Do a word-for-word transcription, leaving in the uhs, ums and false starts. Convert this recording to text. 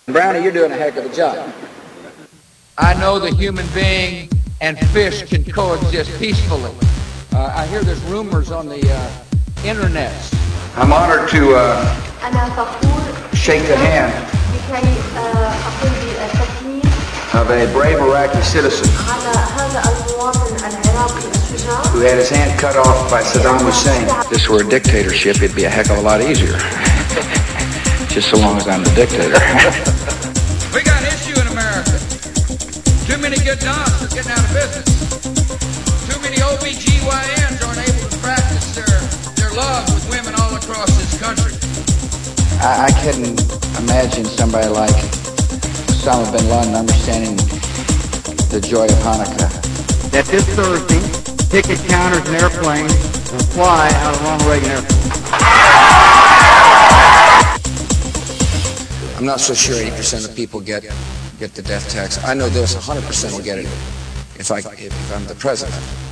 Brownie, you're doing a heck of a job. I know the human being and fish can coexist peacefully. Uh, I hear there's rumors on the uh, internet. I'm honored to uh, shake the hand of a brave Iraqi citizen who had his hand cut off by Saddam Hussein. If this were a dictatorship, it'd be a heck of a lot easier. Just so long as I'm the dictator. We got an issue in America. Too many good docs are getting out of business. Too many O B G Y Ns aren't able to practice their, their love with women all across this country. I, I couldn't imagine somebody like Osama bin Laden understanding the joy of Hanukkah. That this Thursday, ticket counters and airplanes will fly out of Ronald Reagan Airport. I'm not so sure eighty percent of people get get the death tax. I know this, one hundred percent will get it if, I, if I'm the president.